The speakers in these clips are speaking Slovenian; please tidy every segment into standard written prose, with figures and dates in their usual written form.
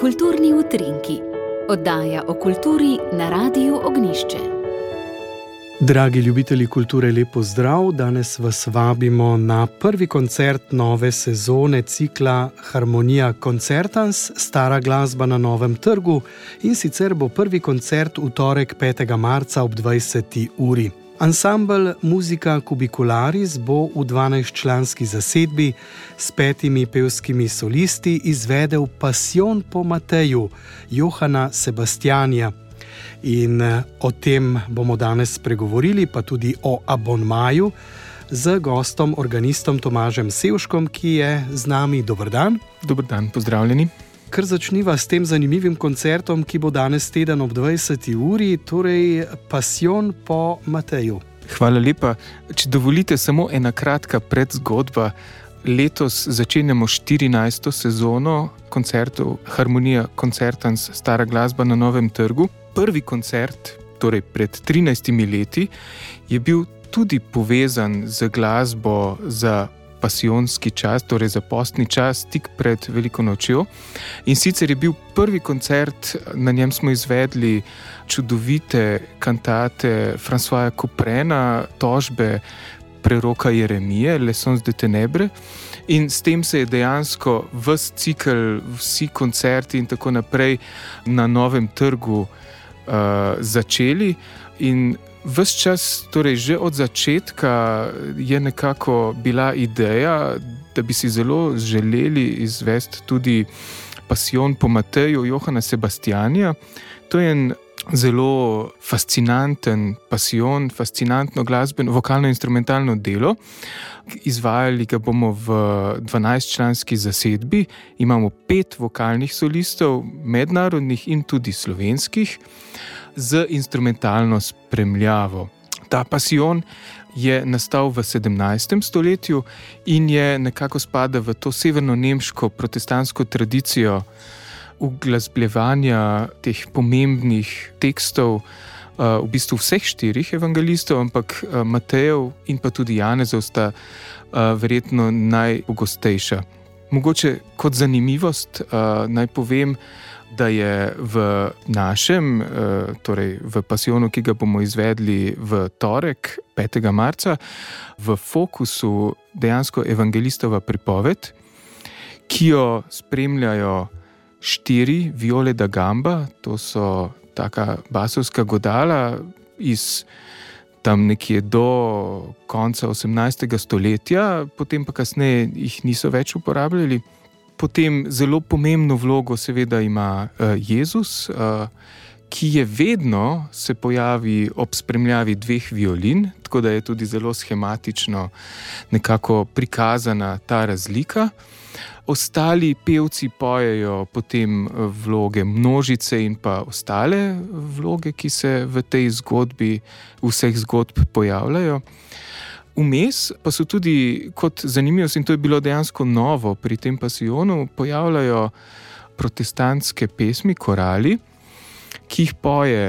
Kulturni utrinki, oddaja o kulturi na Radiu Ognjišče. Dragi ljubitelji kulture, lep pozdrav! Danes vas vabimo na prvi koncert nove sezone cikla Harmonija Concertans, stara glasba na Novem trgu, in sicer bo prvi koncert v torek 5. marca ob 20. uri. Ansambel Musica Cubicularis bo v 12-članski zasedbi s 5 pevskimi solisti izvedel Passion po Mateju Johana Sebastianija. In o tem bomo danes spregovorili, pa tudi o abonmaju z gostom, organistom Tomažem Sevškom, ki je z nami. Dober dan. Dober dan, pozdravljeni. Kar začniva s tem zanimivim koncertom, ki bo danes teden ob 20. uri, torej Passion po Mateju. Hvala lepa. Če dovolite, samo ena kratka predzgodba. Letos začenjamo 14. sezono koncertov Harmonija Concertans, stara glasba na Novem trgu. Prvi koncert, torej pred 13 leti, je bil tudi povezan z glasbo za pasijonski čas, torej za postni čas, tik pred Veliko nočjo. In sicer je bil prvi koncert, na njem smo izvedli čudovite kantate Françoisa Couperna, tožbe preroka Jeremije, Les Sons de Ténèbres. In s tem se je dejansko ves cikel, vsi koncerti in tako naprej na Novem trgu začeli. In ves čas, torej že od začetka, je nekako bila ideja, da bi si zelo želeli izvesti tudi Passion po Mateju Johana Sebastianija. To je en zelo fascinanten pasjon, fascinantno glasbeno, vokalno-instrumentalno delo. Izvajali ga bomo v 12-članski zasedbi. Imamo 5 vokalnih solistov, mednarodnih in tudi slovenskih, z instrumentalno spremljavo. Ta pasjon je nastal v 17. stoletju in je nekako spada v to severno-nemško protestantsko tradicijo uglasbljevanja teh pomembnih tekstov, v bistvu vseh 4 evangelistov, ampak Matejev in pa tudi Janezov sta verjetno najpogostejša. Mogoče kot zanimivost naj povem, da je v našem, torej v pasijonu, ki ga bomo izvedli v torek 5. marca, v fokusu dejansko evangelistova pripoved, ki jo spremljajo 4 viole da gamba, to so taka basovska godala iz tam nekje do konca 18. stoletja, potem pa kasneje jih niso več uporabljali. Potem zelo pomembno vlogo seveda ima Jezus, ki je vedno se pojavi ob spremljavi 2 violin, tako da je tudi zelo shematično nekako prikazana ta razlika. Ostali pevci pojejo potem vloge množice in pa ostale vloge, ki se v tej zgodbi, vseh zgodb pojavljajo. Vmes pa so tudi, kot zanimivost, in to je bilo dejansko novo pri tem pasijonu, pojavljajo protestantske pesmi, korali, ki jih poje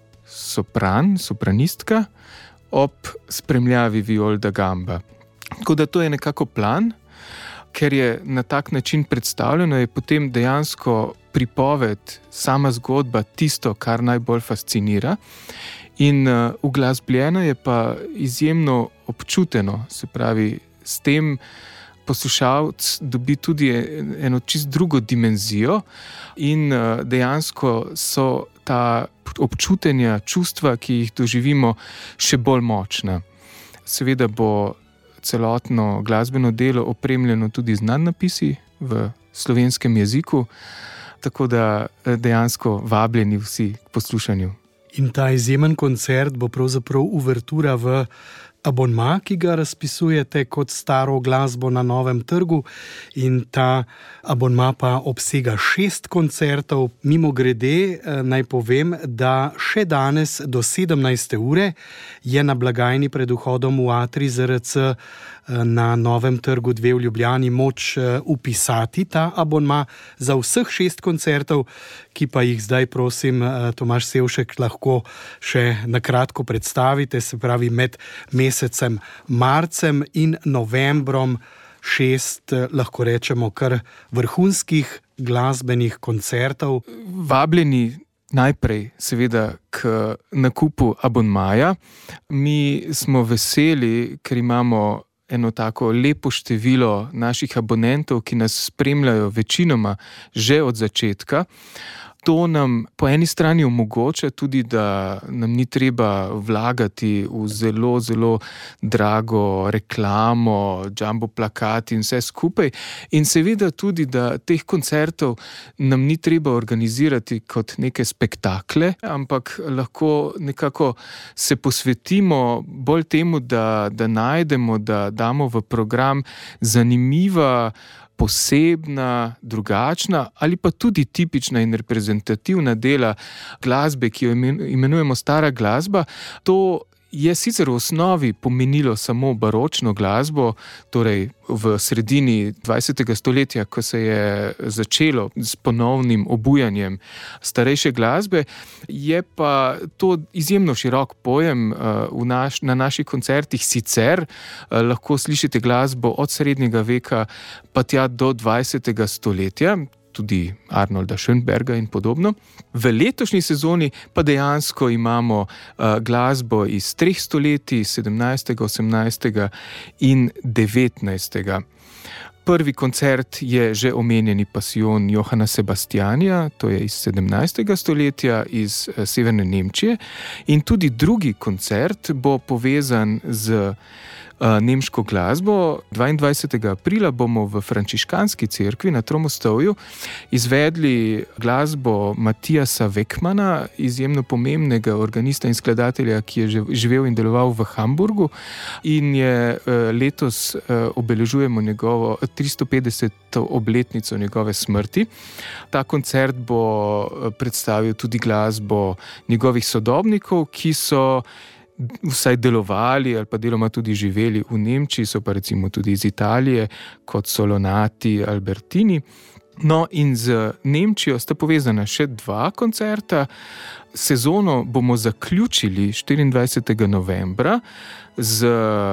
sopranistka ob spremljavi viol da gamba. Tako da to je nekako plan. Ker je na tak način predstavljeno, je potem dejansko pripoved, sama zgodba tisto, kar najbolj fascinira. In uglasbljeno je pa izjemno občuteno, se pravi, s tem poslušalec dobi tudi eno čist drugo dimenzijo in dejansko so ta občutenja, čustva, ki jih doživimo, še bolj močna. Seveda bo celotno glasbeno delo opremljeno tudi z nadnapisi v slovenskem jeziku, tako da dejansko vabljeni vsi k poslušanju. In ta izjemen koncert bo pravzaprav uvertura v abonma, ki ga razpisujete kot staro glasbo na Novem trgu, in ta abonma pa obsega 6 koncertov. Mimogrede naj povem, da še danes do 17. ure je na blagajni pred vhodom v Atrij ZRC na Novem trgu 2 v Ljubljani moč vpisati ta abonma za vseh 6 koncertov, ki pa jih zdaj, prosim, Tomaž Sevšek, lahko še na kratko predstavite, se pravi med mesecem marcem in novembrom 6, lahko rečemo, kar vrhunskih glasbenih koncertov? Vabljeni najprej seveda k nakupu abonmaja. Mi smo veseli, ker imamo eno tako lepo število naših abonentov, ki nas spremljajo večinoma že od začetka. To nam po eni strani omogoča tudi, da nam ni treba vlagati v zelo, zelo drago reklamo, jumbo plakati in vse skupaj. In seveda tudi, da teh koncertov nam ni treba organizirati kot neke spektakle, ampak lahko nekako se posvetimo bolj temu, da najdemo, da damo v program zanimiva, posebna, drugačna ali pa tudi tipična in reprezentativna dela glasbe, ki jo imenujemo stara glasba. To je sicer v osnovi pomenilo samo baročno glasbo, torej v sredini 20. stoletja, ko se je začelo s ponovnim obujanjem starejše glasbe, je pa to izjemno širok pojem. Na naših koncertih sicer lahko slišite glasbo od srednjega veka pa tja do 20. stoletja, tudi Arnolda Schönberga in podobno. V letošnji sezoni pa dejansko imamo glasbo iz 3 stoletij, 17., 18. in 19. Prvi koncert je že omenjeni Passion Johanna Sebastiana, to je iz 17. stoletja, iz severne Nemčije. In tudi drugi koncert bo povezan z nemško glasbo. 22. aprila bomo v frančiškanski cerkvi na Tromostovju izvedli glasbo Matijasa Weckmana, izjemno pomembnega organista in skladatelja, ki je živel in deloval v Hamburgu in je letos obeležujemo njegovo 350. obletnico njegove smrti. Ta koncert bo predstavil tudi glasbo njegovih sodobnikov, ki so vsaj delovali ali pa deloma tudi živeli v Nemčiji, so pa recimo tudi iz Italije, kot so Lonati, Albertini. No, in z Nemčijo sta povezana še 2 koncerta. Sezono bomo zaključili 24. novembra z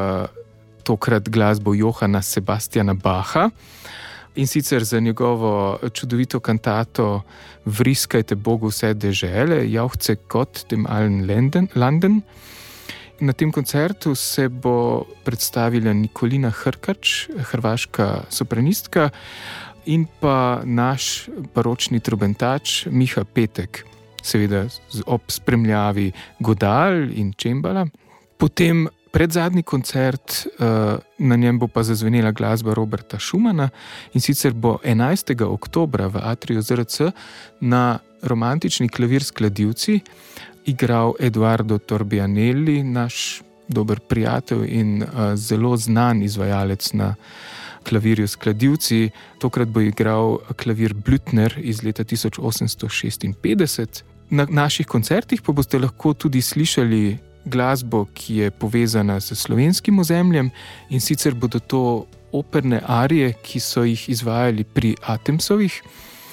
tokrat glasbo Johanna Sebastiana Bacha, in sicer za njegovo čudovito kantato Vriskajte Bogu vse dežele, Jauchze Gott dem allen Landen. Na tem koncertu se bo predstavila Nikolina Hrkač, hrvaška sopranistka, in pa naš baročni trobentač Miha Petek, seveda ob spremljavi godal in čembala. Potem predzadnji koncert, na njem bo pa zazvenela glasba Roberta Schumana, in sicer bo 11. oktobra v Atriju ZRC na romantični klavir s kladivci igral Eduardo Torbianelli, naš dober prijatelj in zelo znan izvajalec na klavirju s kladivci. Tokrat bo igral klavir Blüthner iz leta 1856. Na naših koncertih pa boste lahko tudi slišali glasbo, ki je povezana s slovenskim ozemljem, in sicer bodo to operne arije, ki so jih izvajali pri Atemsovih.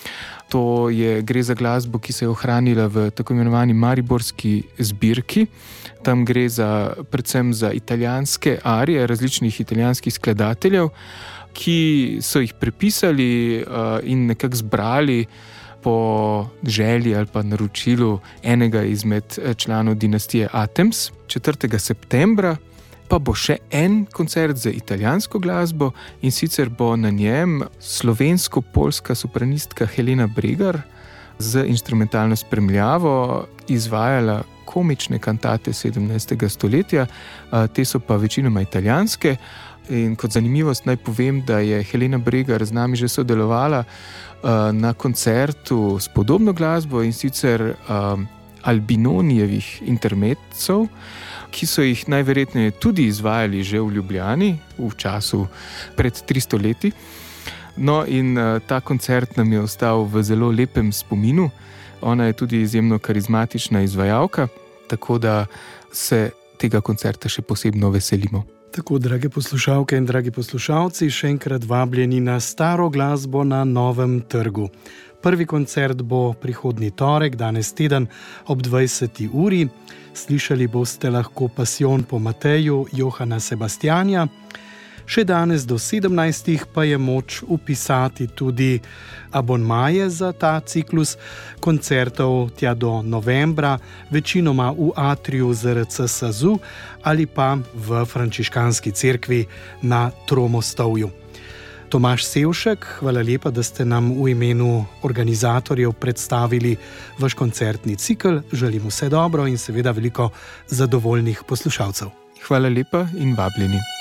Gre za glasbo, ki se je ohranila v tako imenovani mariborski zbirki. Tam gre predvsem za italijanske arije različnih italijanskih skladateljev, ki so jih prepisali in nekako zbrali po želji ali pa naročilu enega izmed članov dinastije Atems. 4. septembra pa bo še en koncert za italijansko glasbo, in sicer bo na njem slovensko-poljska sopranistka Helena Bregar z instrumentalno spremljavo izvajala komične kantate 17. stoletja, te so pa večinoma italijanske. In kot zanimivost naj povem, da je Helena Bregar z nami že sodelovala na koncertu s podobno glasbo, in sicer Albinonijevih intermezov, ki so jih najverjetneje tudi izvajali že v Ljubljani v času pred 300 leti. No, in ta koncert nam je ostal v zelo lepem spominu. Ona je tudi izjemno karizmatična izvajalka, tako da se tega koncerta še posebno veselimo. Tako, drage poslušalke in dragi poslušalci, še enkrat vabljeni na staro glasbo na Novem trgu. Prvi koncert bo prihodnji torek, danes teden, ob 20. uri. Slišali boste lahko Passion po Mateju Johanna Sebastiana. Še danes do 17. pa je moč upisati tudi abonmaje za ta ciklus koncertov tja do novembra, večinoma v atriju ZRC SAZU ali pa v frančiškanski cerkvi na Tromostovju. Tomaž Sevšek, hvala lepa, da ste nam v imenu organizatorjev predstavili vaš koncertni cikel. Želim vse dobro in seveda veliko zadovoljnih poslušalcev. Hvala lepa in vabljeni.